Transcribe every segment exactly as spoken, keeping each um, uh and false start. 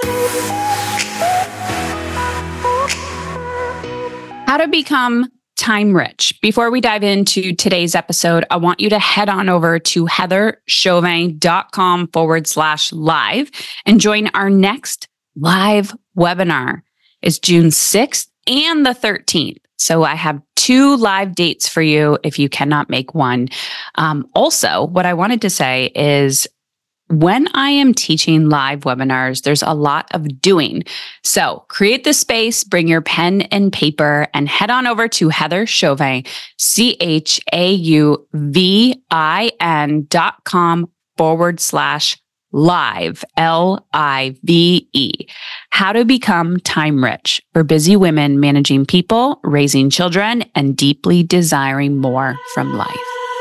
How to become time rich. Before we dive into today's episode, I want you to head on over to heatherchauvin.com forward slash live and join our next live webinar. It's June sixth and the thirteenth. So I have two live dates for you if you cannot make one. Um, also, what I wanted to say is when I am teaching live webinars, there's a lot of doing. So create the space, bring your pen and paper, and head on over to Heather Chauvin, C H A U V I N dot com forward slash live, L I V E. How to become time rich for busy women managing people, raising children, and deeply desiring more from life.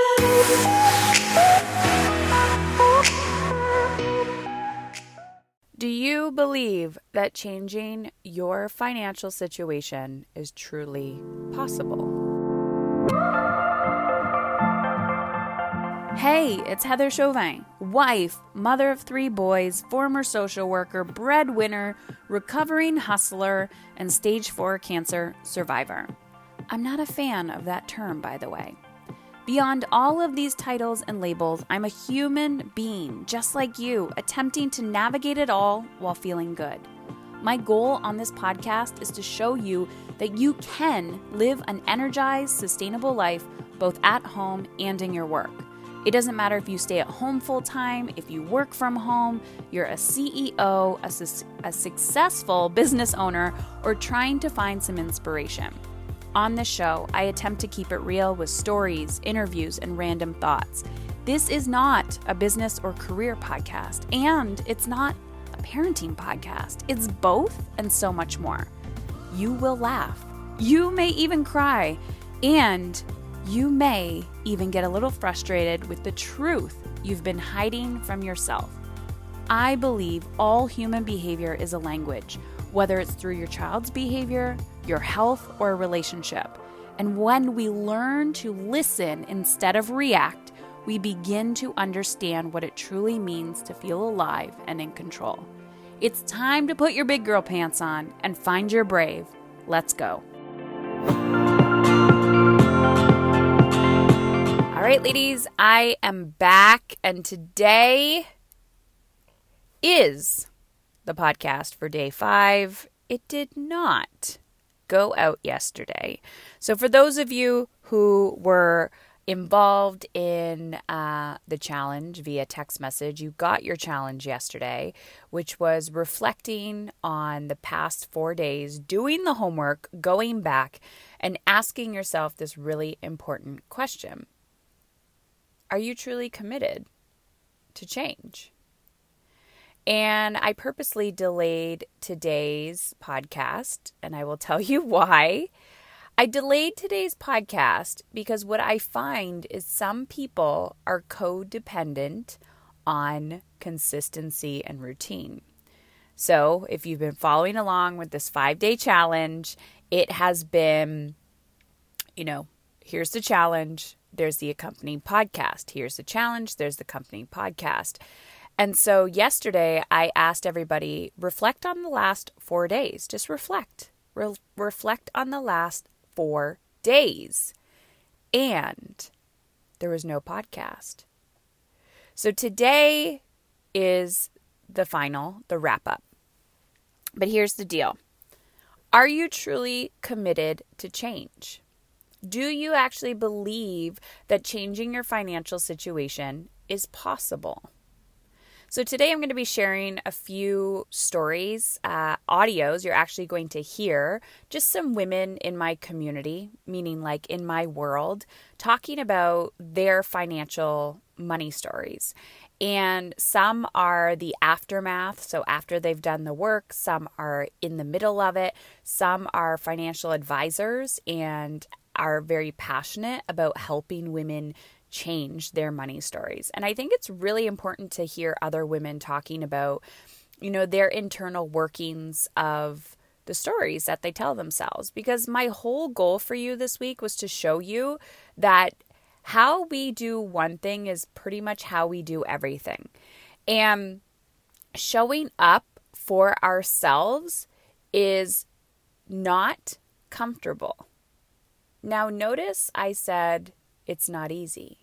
Do you believe that changing your financial situation is truly possible? Hey, it's Heather Chauvin, wife, mother of three boys, former social worker, breadwinner, recovering hustler, and stage four cancer survivor. I'm not a fan of that term, by the way. Beyond all of these titles and labels, I'm a human being, just like you, attempting to navigate it all while feeling good. My goal on this podcast is to show you that you can live an energized, sustainable life, both at home and in your work. It doesn't matter if you stay at home full-time, if you work from home, you're a C E O, a, su- a successful business owner, or trying to find some inspiration. On this show, I attempt to keep it real with stories, interviews, and random thoughts. This is not a business or career podcast, and it's not a parenting podcast. It's both and so much more. You will laugh. You may even cry, and you may even get a little frustrated with the truth you've been hiding from yourself. I believe all human behavior is a language, whether it's through your child's behavior, your health, or a relationship. And when we learn to listen instead of react, we begin to understand what it truly means to feel alive and in control. It's time to put your big girl pants on and find your brave. Let's go. All right, ladies, I am back, and today is the podcast for day five. It did not go out yesterday. So for those of you who were involved in uh, the challenge via text message, you got your challenge yesterday, which was reflecting on the past four days, doing the homework, going back, and asking yourself this really important question. Are you truly committed to change? And I purposely delayed today's podcast, and I will tell you why. I delayed today's podcast because what I find is some people are codependent on consistency and routine. So if you've been following along with this five-day challenge, it has been, you know, here's the challenge, there's the accompanying podcast. Here's the challenge, there's the accompanying podcast. And so yesterday, I asked everybody, reflect on the last four days. Just reflect. Re- reflect on the last four days. And there was no podcast. So today is the final, the wrap-up. But here's the deal. Are you truly committed to change? Do you actually believe that changing your financial situation is possible? So today I'm going to be sharing a few stories, uh, audios you're actually going to hear, just some women in my community, meaning like in my world, talking about their financial money stories. And some are the aftermath, so after they've done the work, some are in the middle of it, some are financial advisors and are very passionate about helping women change their money stories. And I think it's really important to hear other women talking about, you know, their internal workings of the stories that they tell themselves. Because my whole goal for you this week was to show you that how we do one thing is pretty much how we do everything. And showing up for ourselves is not comfortable. Now, notice I said it's not easy.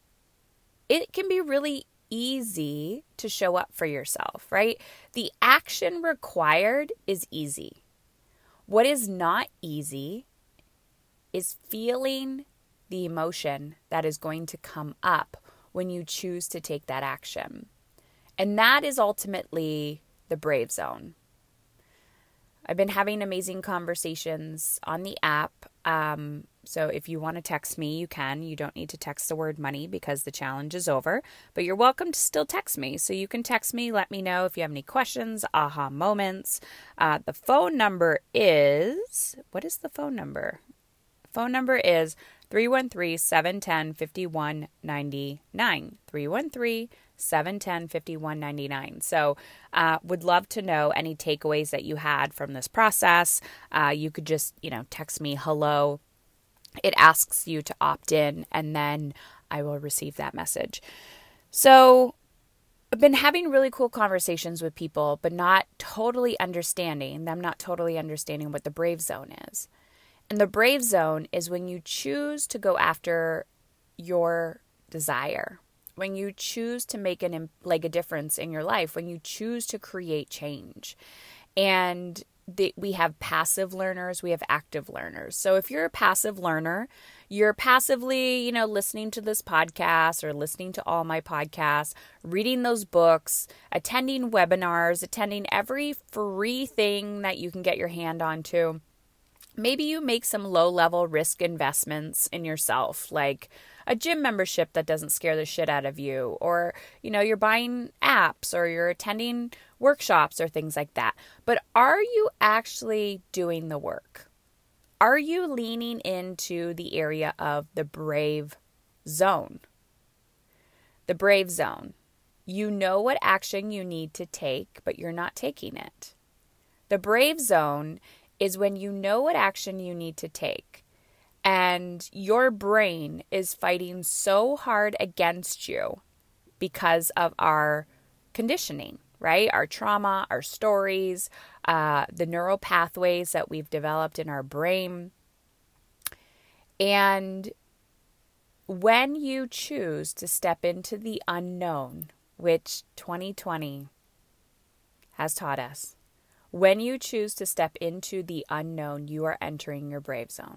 It can be really easy to show up for yourself, right? The action required is easy. What is not easy is feeling the emotion that is going to come up when you choose to take that action. And that is ultimately the brave zone. I've been having amazing conversations on the app. Um, so if you want to text me, you can. You don't need to text the word money because the challenge is over. But you're welcome to still text me. So you can text me. Let me know if you have any questions, aha moments. Uh, the phone number is, what is the phone number? Phone number is three one three, seven one zero, five one nine nine. three one three, seven one zero, five one nine nine. So uh, would love to know any takeaways that you had from this process. Uh, you could just, you know, text me hello. It asks you to opt in, and then I will receive that message. So I've been having really cool conversations with people, but not totally understanding them, not totally understanding what the brave zone is. And the brave zone is when you choose to go after your desire, when you choose to make an like a difference in your life, when you choose to create change. And the, we have passive learners, we have active learners. So if you're a passive learner, you're passively, you know, listening to this podcast or listening to all my podcasts, reading those books, attending webinars, attending every free thing that you can get your hand onto. Maybe you make some low-level risk investments in yourself, like a gym membership that doesn't scare the shit out of you, or, you know, you're buying apps or you're attending workshops or things like that. But are you actually doing the work? Are you leaning into the area of the brave zone? The brave zone. You know what action you need to take, but you're not taking it. The brave zone is when you know what action you need to take and your brain is fighting so hard against you because of our conditioning, right? Our trauma, our stories, uh, the neural pathways that we've developed in our brain. And when you choose to step into the unknown, which twenty twenty has taught us, when you choose to step into the unknown, you are entering your brave zone.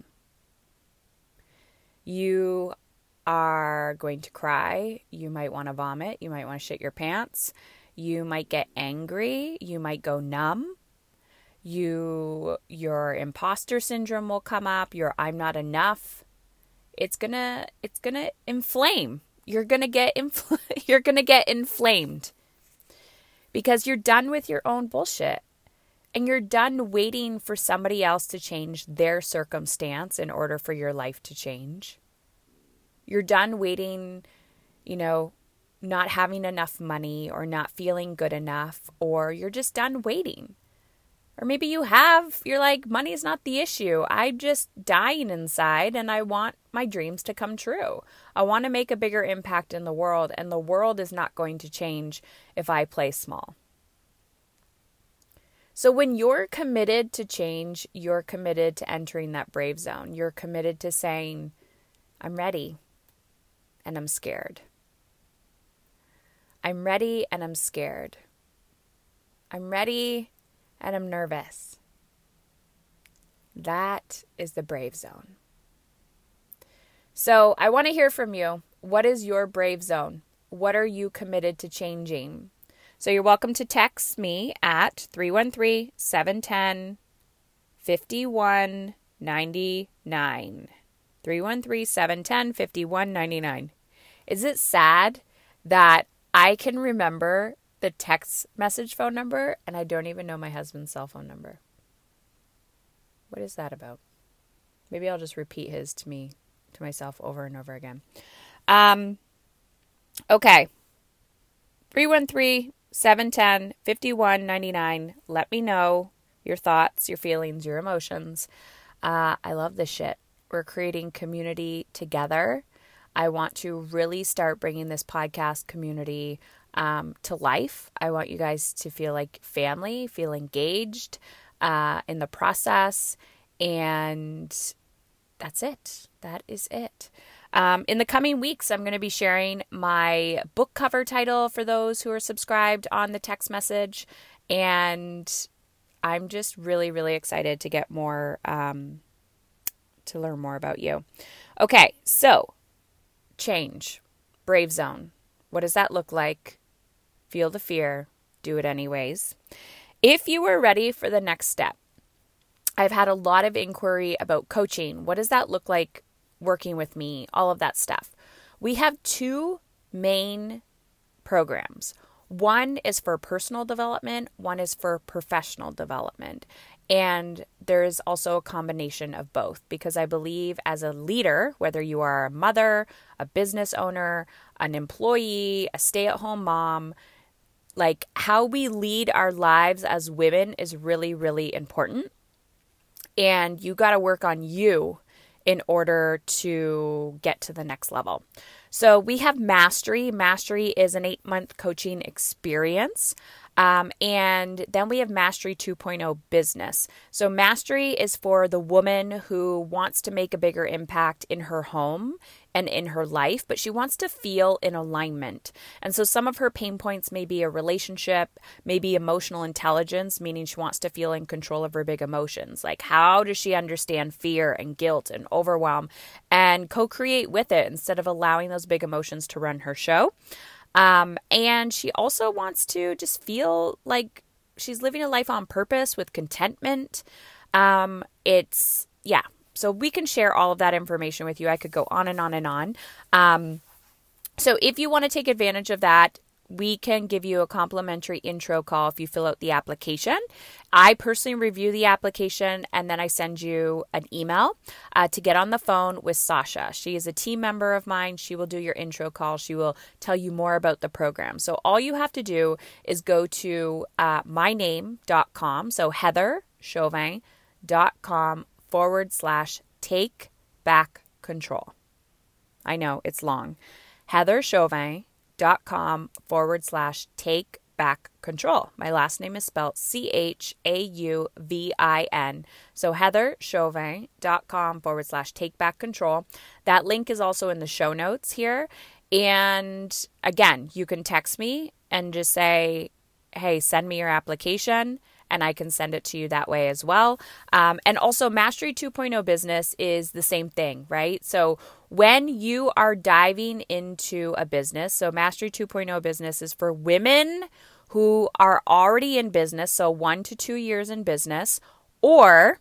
You are going to cry. You might want to vomit. You might want to shit your pants. You might get angry. You might go numb. You, your imposter syndrome will come up. Your I'm not enough. It's gonna, it's gonna inflame. You're gonna get, infl- you're gonna get inflamed because you're done with your own bullshit. And you're done waiting for somebody else to change their circumstance in order for your life to change. You're done waiting, you know, not having enough money or not feeling good enough, or you're just done waiting. Or maybe you have, you're like, money is not the issue. I'm just dying inside and I want my dreams to come true. I want to make a bigger impact in the world, and the world is not going to change if I play small. So when you're committed to change, you're committed to entering that brave zone. You're committed to saying, I'm ready and I'm scared. I'm ready and I'm scared. I'm ready and I'm nervous. That is the brave zone. So I want to hear from you. What is your brave zone? What are you committed to changing? So you're welcome to text me at three one three, seven one zero, five one nine nine. three one three, seven one zero, five one nine nine. Is it sad that I can remember the text message phone number and I don't even know my husband's cell phone number? What is that about? Maybe I'll just repeat his to me, to myself over and over again. Um, okay. three one three, seven one zero, five one nine nine. Let me know your thoughts, your feelings, your emotions. Uh, I love this shit. We're creating community together. I want to really start bringing this podcast community um, to life. I want you guys to feel like family, feel engaged uh, in the process. And that's it. That is it. Um, in the coming weeks, I'm going to be sharing my book cover title for those who are subscribed on the text message. And I'm just really, really excited to get more, um, to learn more about you. Okay, so change, brave zone. What does that look like? Feel the fear, do it anyways. If you were ready for the next step, I've had a lot of inquiry about coaching. What does that look like working with me? All of that stuff. We have two main programs. One is for personal development. One is for professional development. And there is also a combination of both, because I believe as a leader, whether you are a mother, a business owner, an employee, a stay-at-home mom, like how we lead our lives as women is really, really important. And you got to work on you in order to get to the next level. So we have Mastery. Mastery is an eight-month coaching experience. Um, and then we have Mastery two point oh Business. So Mastery is for the woman who wants to make a bigger impact in her home and in her life, but she wants to feel in alignment. And so some of her pain points may be a relationship, maybe emotional intelligence, meaning she wants to feel in control of her big emotions. Like, how does she understand fear and guilt and overwhelm and co-create with it instead of allowing those big emotions to run her show? Um, and she also wants to just feel like she's living a life on purpose with contentment. Um, it's, yeah. So we can share all of that information with you. I could go on and on and on. Um, so if you want to take advantage of that, we can give you a complimentary intro call if you fill out the application. I personally review the application and then I send you an email uh, to get on the phone with Sasha. She is a team member of mine. She will do your intro call. She will tell you more about the program. So all you have to do is go to uh, my name dot com. So Heather Chauvin dot com forward slash take back control. I know it's long. Heather Chauvin dot com forward slash take back control. My last name is spelled C H A U V I N. So Heather Chauvin dot com forward slash take back control. That link is also in the show notes here. And again, you can text me and just say, hey, send me your application, and I can send it to you that way as well. Um, and also Mastery two point oh Business is the same thing, right? So when you are diving into a business, so Mastery two point oh Business is for women who are already in business, so one to two years in business, or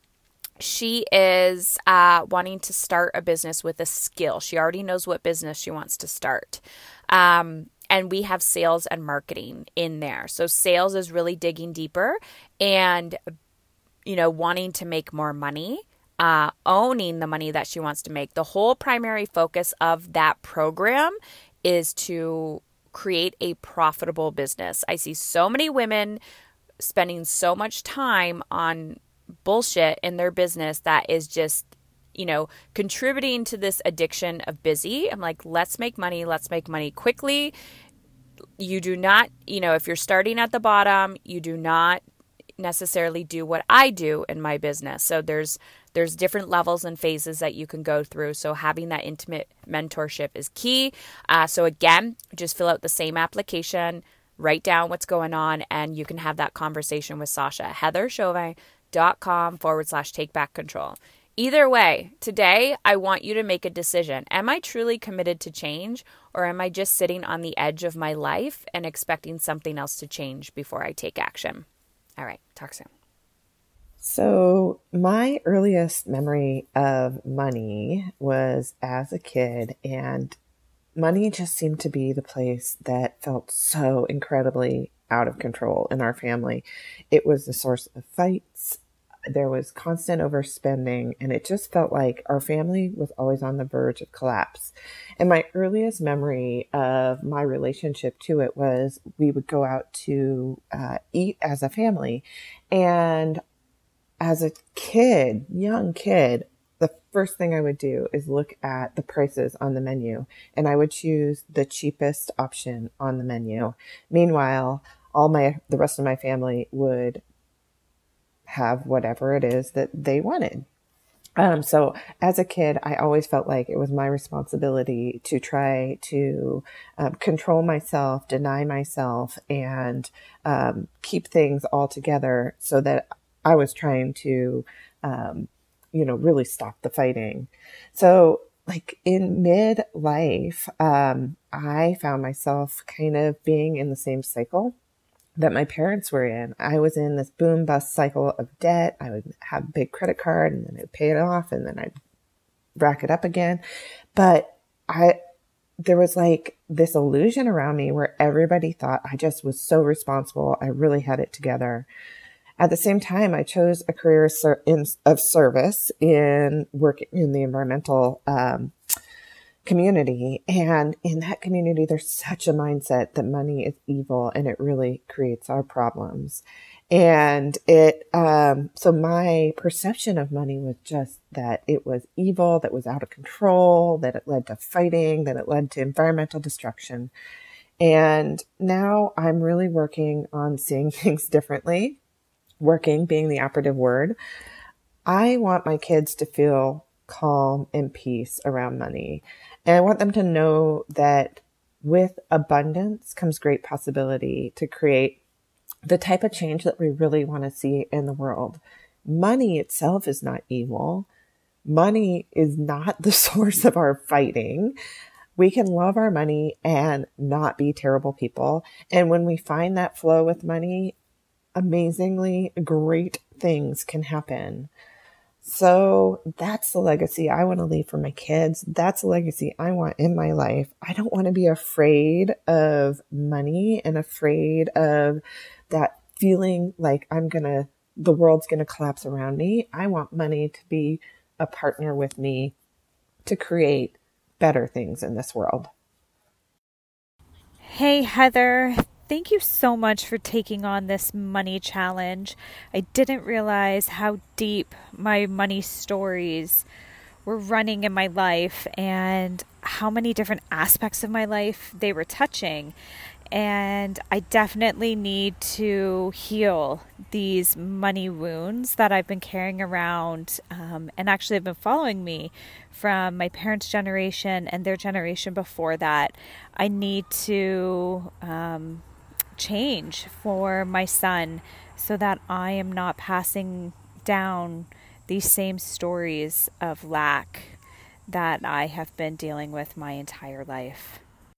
she is uh, wanting to start a business with a skill. She already knows what business she wants to start. Um, And we have sales and marketing in there. So sales is really digging deeper and, you know, wanting to make more money, uh, owning the money that she wants to make. The whole primary focus of that program is to create a profitable business. I see so many women spending so much time on bullshit in their business that is just, you know, contributing to this addiction of busy. I'm like, let's make money. Let's make money quickly. You do not, you know, if you're starting at the bottom, you do not necessarily do what I do in my business. So there's there's different levels and phases that you can go through. So having that intimate mentorship is key. Uh, so again, just fill out the same application, write down what's going on, and you can have that conversation with Sasha. Heather Chauvin dot com forward slash take back control. Either way, today I want you to make a decision. Am I truly committed to change, or am I just sitting on the edge of my life and expecting something else to change before I take action? All right, talk soon. So my earliest memory of money was as a kid, and money just seemed to be the place that felt so incredibly out of control in our family. It was the source of fights. There was constant overspending, and it just felt like our family was always on the verge of collapse. And my earliest memory of my relationship to it was we would go out to uh, eat as a family. And as a kid, young kid, the first thing I would do is look at the prices on the menu, and I would choose the cheapest option on the menu. Meanwhile, all my the rest of my family would have whatever it is that they wanted. Um, so as a kid, I always felt like it was my responsibility to try to um, control myself, deny myself, and um, keep things all together so that I was trying to, um, you know, really stop the fighting. So like in midlife, um, I found myself kind of being in the same cycle that my parents were in. I was in this boom bust cycle of debt. I would have a big credit card and then I'd pay it off and then I'd rack it up again. But I, there was like this illusion around me where everybody thought I just was so responsible. I really had it together. At the same time, I chose a career in, of service in working in the environmental um, community. And in that community, there's such a mindset that money is evil and it really creates our problems. And it, um, so my perception of money was just that it was evil, that was out of control, that it led to fighting, that it led to environmental destruction. And now I'm really working on seeing things differently, working being the operative word. I want my kids to feel calm and peace around money. And I want them to know that with abundance comes great possibility to create the type of change that we really want to see in the world. Money itself is not evil. Money is not the source of our fighting. We can love our money and not be terrible people. And when we find that flow with money, amazingly great things can happen. So that's the legacy I want to leave for my kids. That's the legacy I want in my life. I don't want to be afraid of money and afraid of that feeling like I'm going to, the world's going to collapse around me. I want money to be a partner with me to create better things in this world. Hey, Heather. Thank you so much for taking on this money challenge. I didn't realize how deep my money stories were running in my life and how many different aspects of my life they were touching. And I definitely need to heal these money wounds that I've been carrying around um, and actually have been following me from my parents' generation and their generation before that. I need to um, change for my son so that I am not passing down these same stories of lack that I have been dealing with my entire life.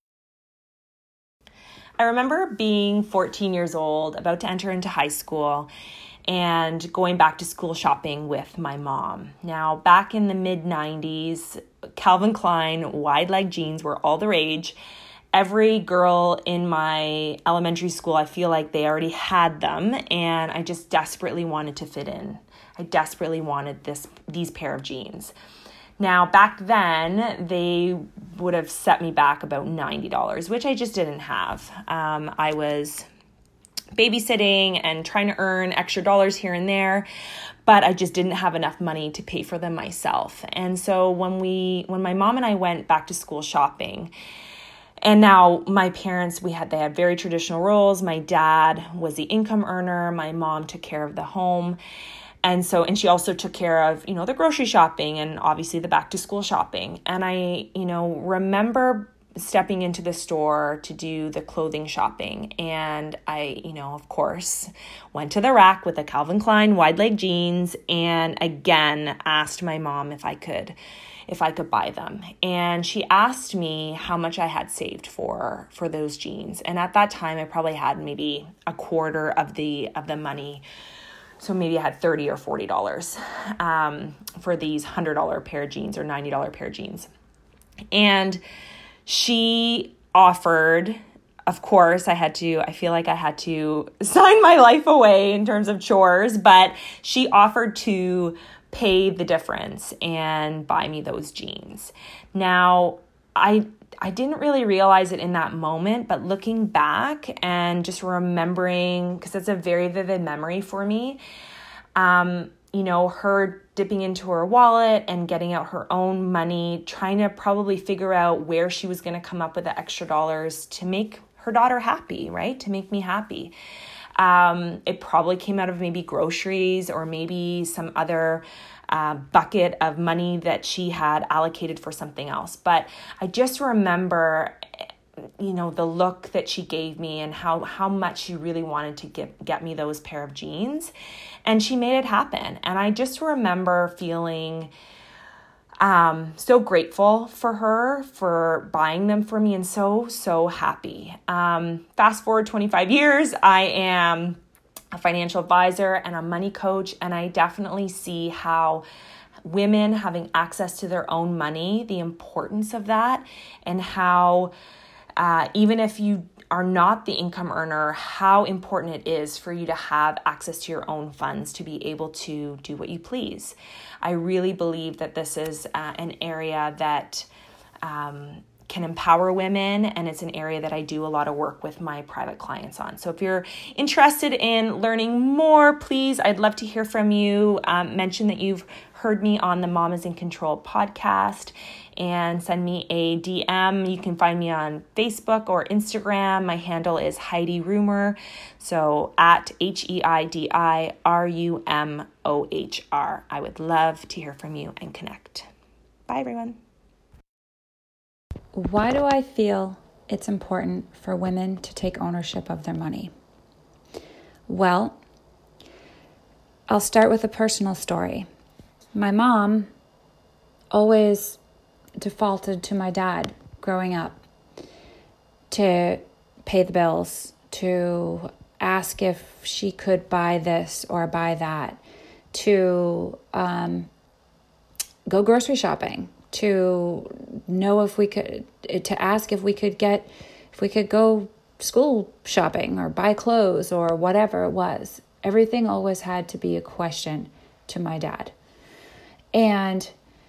I remember being fourteen years old, about to enter into high school, and going back to school shopping with my mom. Now, back in the mid nineties, Calvin Klein wide leg jeans were all the rage. Every girl in my elementary school, I feel like they already had them, and I just desperately wanted to fit in. I desperately wanted this these pair of jeans. Now, back then, they would have set me back about ninety dollars, which I just didn't have. Um, I was babysitting and trying to earn extra dollars here and there, but I just didn't have enough money to pay for them myself. And so when we, when my mom and I went back to school shopping, and now my parents, we had, they had very traditional roles. My dad was the income earner. My mom took care of the home. And so, and she also took care of, you know, the grocery shopping and obviously the back to school shopping. And I, you know, remember stepping into the store to do the clothing shopping. And I, you know, of course, went to the rack with the Calvin Klein wide leg jeans and again asked my mom if I could, if I could buy them. And she asked me how much I had saved for, for those jeans. And at that time, I probably had maybe a quarter of the, of the money. So maybe I had thirty or forty dollars um, for these one hundred dollars pair of jeans or ninety dollars pair of jeans. And she offered, of course, I had to, I feel like I had to sign my life away in terms of chores, but she offered to pay the difference and buy me those jeans. Now, I I didn't really realize it in that moment, but looking back and just remembering, because it's a very vivid memory for me, um, you know, her dipping into her wallet and getting out her own money, trying to probably figure out where she was going to come up with the extra dollars to make her daughter happy, right? To make me happy. Um, it probably came out of maybe groceries or maybe some other uh, bucket of money that she had allocated for something else. But I just remember, you know, the look that she gave me and how, how much she really wanted to get, get me those pair of jeans. And she made it happen. And I just remember feeling um, so grateful for her for buying them for me and so, so happy. Um, fast forward twenty-five years, I am a financial advisor and a money coach. And I definitely see how women having access to their own money, the importance of that, and how uh, even if you are not the income earner, how important it is for you to have access to your own funds to be able to do what you please. I really believe that this is uh, an area that um, can empower women, and it's an area that I do a lot of work with my private clients on. So if you're interested in learning more, please, I'd love to hear from you. Um, mention that you've heard me on the Mom is in Control podcast and send me a D M. You can find me on Facebook or Instagram. My handle is Heidi Rumohr. So at H E I D I R U M O H R. I would love to hear from you and connect. Bye, everyone. Why do I feel it's important for women to take ownership of their money? Well, I'll start with a personal story. My mom always defaulted to my dad growing up to pay the bills, to ask if she could buy this or buy that, to um, go grocery shopping, to know if we could, to ask if we could get, if we could go school shopping or buy clothes or whatever it was. Everything always had to be a question to my dad. And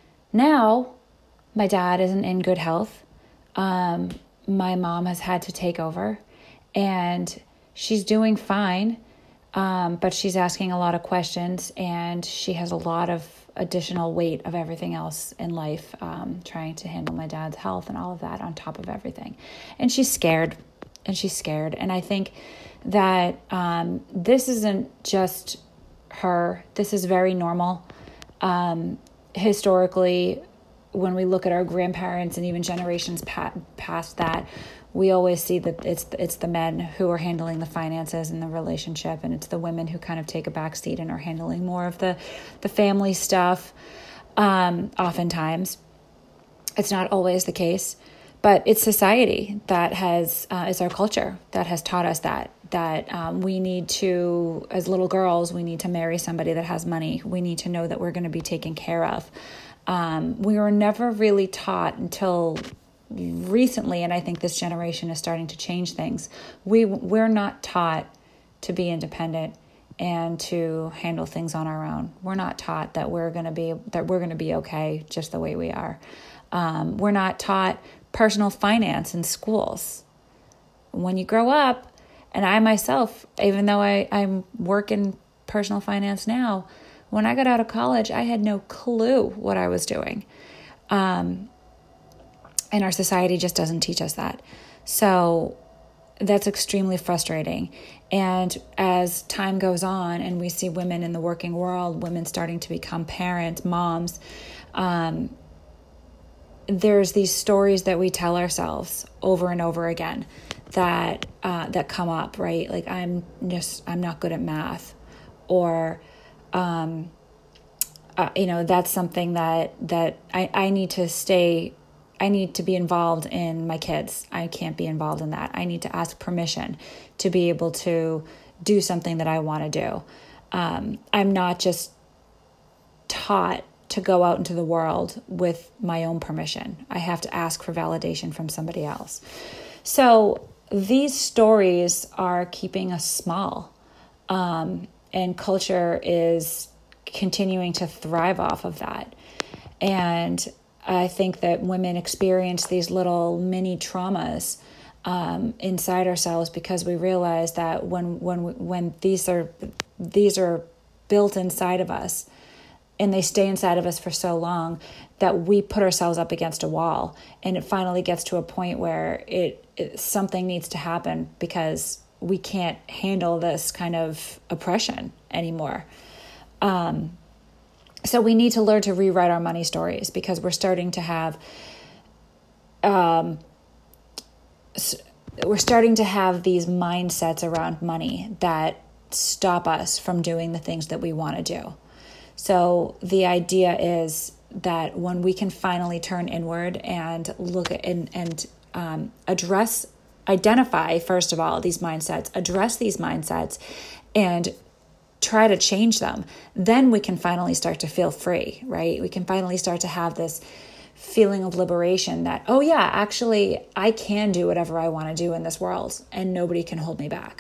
now my dad isn't in good health. Um, my mom has had to take over and she's doing fine. Um, but she's asking a lot of questions and she has a lot of additional weight of everything else in life, um, trying to handle my dad's health and all of that on top of everything. And she's scared and she's scared. And I think that um, this isn't just her. This is very normal. Um, historically, when we look at our grandparents and even generations pa- past that, we always see that it's it's the men who are handling the finances and the relationship, and it's the women who kind of take a back seat and are handling more of the, the family stuff. Um, oftentimes, it's not always the case, but it's society that has, uh, it's our culture that has taught us that, that um, we need to, as little girls, we need to marry somebody that has money. We need to know that we're going to be taken care of. Um, we were never really taught until recently, and I think this generation is starting to change things. We we're not taught to be independent and to handle things on our own. We're not taught that we're going to be that we're going to be okay just the way we are. Um, we're not taught personal finance in schools. When you grow up, and I myself, even though I I'm working personal finance now, when I got out of college, I had no clue what I was doing. Um, And our society just doesn't teach us that. So that's extremely frustrating. And as time goes on and we see women in the working world, women starting to become parents, moms, um, there's these stories that we tell ourselves over and over again that uh, that come up, right? Like, I'm just, I'm not good at math. Or, um, uh, you know, that's something that, that I, I need to stay I need to be involved in my kids. I can't be involved in that. I need to ask permission to be able to do something that I want to do. Um, I'm not just taught to go out into the world with my own permission. I have to ask for validation from somebody else. So these stories are keeping us small, um, and culture is continuing to thrive off of that. And I think that women experience these little mini traumas um, inside ourselves because we realize that when when when these are these are built inside of us, and they stay inside of us for so long that we put ourselves up against a wall. And it finally gets to a point where it, it something needs to happen because we can't handle this kind of oppression anymore. Um, so we need to learn to rewrite our money stories, because we're starting to have, um, we're starting to have these mindsets around money that stop us from doing the things that we want to do. So the idea is that when we can finally turn inward and look at and, and um, address, identify, first of all, these mindsets, address these mindsets and try to change them, then we can finally start to feel free, right? We can finally start to have this feeling of liberation that, oh yeah, actually, I can do whatever I want to do in this world and nobody can hold me back.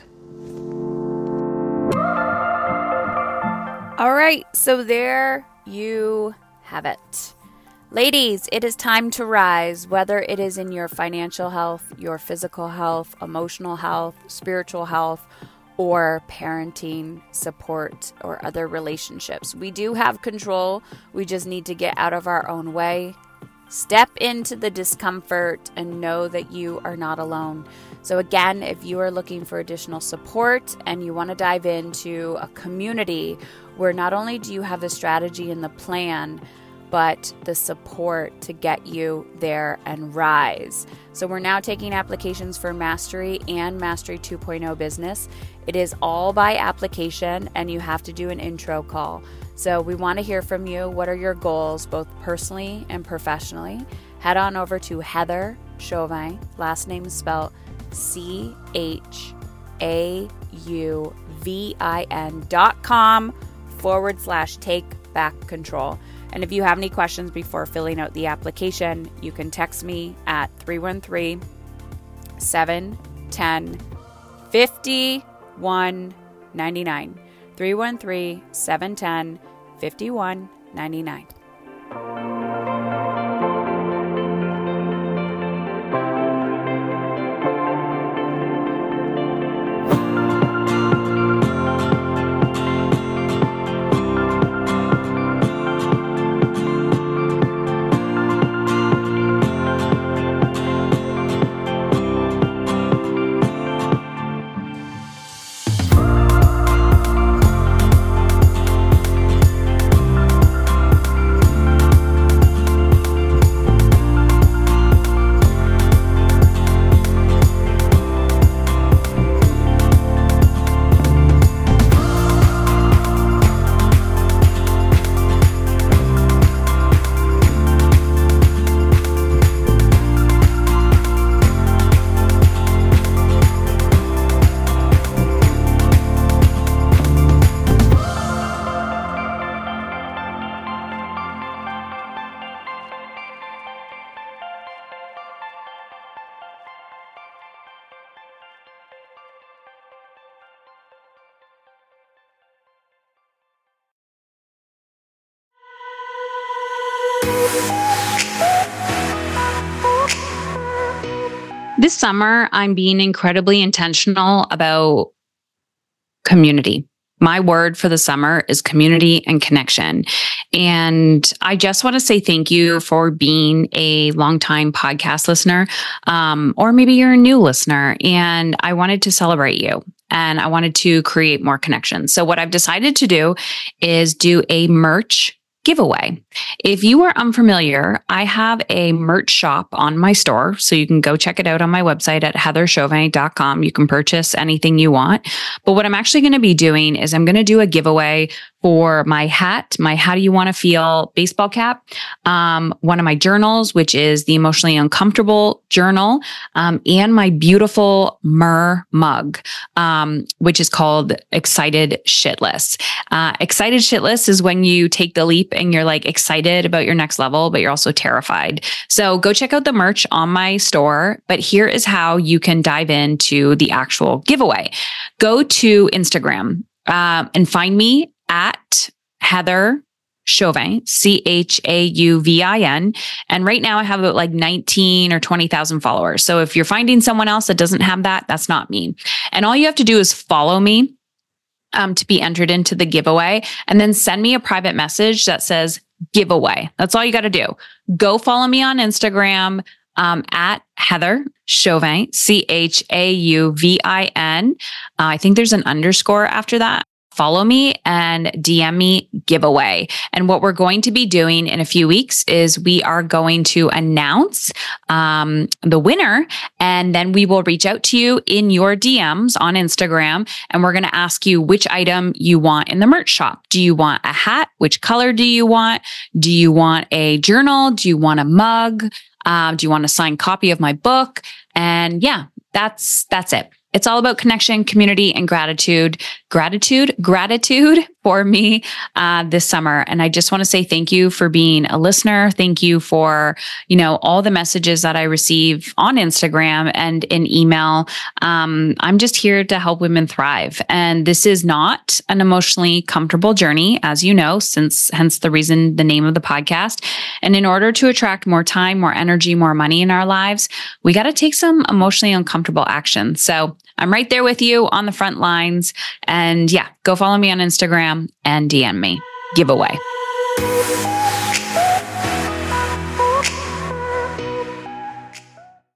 All right, so there you have it. Ladies, it is time to rise, whether it is in your financial health, your physical health, emotional health, spiritual health, or parenting, support, or other relationships. We do have control. We just need to get out of our own way. Step into the discomfort and know that you are not alone. So again, if you are looking for additional support and you want to dive into a community where not only do you have the strategy and the plan, but the support to get you there and rise. So we're now taking applications for Mastery and Mastery two point oh Business. It is all by application, and you have to do an intro call. So we want to hear from you. What are your goals, both personally and professionally? Head on over to Heather Chauvin, last name is spelled C H A U V I N dot com forward slash take back control. And if you have any questions before filling out the application, you can text me at three one three, seven one zero, five one nine nine. three one three, seven one zero, five one nine nine. This summer, I'm being incredibly intentional about community. My word for the summer is community and connection. And I just want to say thank you for being a longtime podcast listener, um, or maybe you're a new listener, and I wanted to celebrate you. And I wanted to create more connections. So what I've decided to do is do a merch giveaway. If you are unfamiliar, I have a merch shop on my store. So you can go check it out on my website at heather chauvin dot com. You can purchase anything you want. But what I'm actually going to be doing is I'm going to do a giveaway for my hat, my How Do You Want to Feel baseball cap, um, one of my journals, which is the Emotionally Uncomfortable journal, um, and my beautiful Myrrh mug, um, which is called Excited Shitless. Uh, Excited Shitless is when you take the leap and you're like excited about your next level, but you're also terrified. So go check out the merch on my store. But here is how you can dive into the actual giveaway. Go to Instagram uh, and find me at Heather Chauvin, C H A U V I N. And right now I have about like nineteen or twenty thousand followers. So if you're finding someone else that doesn't have that, that's not me. And all you have to do is follow me. um, to be entered into the giveaway. And then send me a private message that says giveaway. That's all you got to do. Go follow me on Instagram um, at Heather Chauvin, C H A U V I N. Uh, I think there's an underscore after that. Follow me and D M me giveaway. And what we're going to be doing in a few weeks is we are going to announce um, the winner, and then we will reach out to you in your D Ms on Instagram, and we're going to ask you which item you want in the merch shop. Do you want a hat? Which color do you want? Do you want a journal? Do you want a mug? Um, do you want a signed copy of my book? And yeah, that's that's it. It's all about connection, community, and gratitude. Gratitude, gratitude for me uh, this summer. And I just want to say thank you for being a listener. Thank you for, you know, all the messages that I receive on Instagram and in email. Um, I'm just here to help women thrive. And this is not an emotionally comfortable journey, as you know, since hence the reason, the name of the podcast. And in order to attract more time, more energy, more money in our lives, we got to take some emotionally uncomfortable action. So I'm right there with you on the front lines. And yeah, go follow me on Instagram and D M me. Giveaway.